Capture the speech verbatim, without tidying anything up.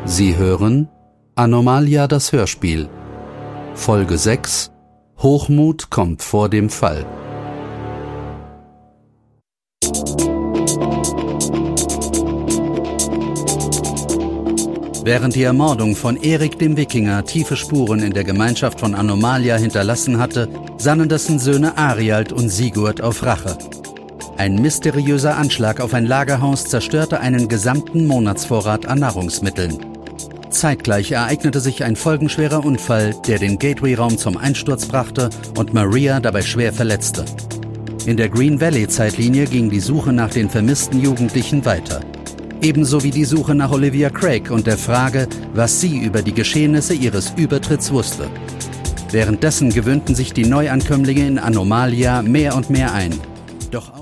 Sie hören Anomalia, das Hörspiel. Folge sechs. Hochmut kommt vor dem Fall. Während die Ermordung von Erik dem Wikinger tiefe Spuren in der Gemeinschaft von Anomalia hinterlassen hatte, sannen dessen Söhne Ariald und Sigurd auf Rache. Ein mysteriöser Anschlag auf ein Lagerhaus zerstörte einen gesamten Monatsvorrat an Nahrungsmitteln. Zeitgleich ereignete sich ein folgenschwerer Unfall, der den Gateway-Raum zum Einsturz brachte und Maria dabei schwer verletzte. In der Green Valley-Zeitlinie ging die Suche nach den vermissten Jugendlichen weiter. Ebenso wie die Suche nach Olivia Craig und der Frage, was sie über die Geschehnisse ihres Übertritts wusste. Währenddessen gewöhnten sich die Neuankömmlinge in Anomalia mehr und mehr ein. Doch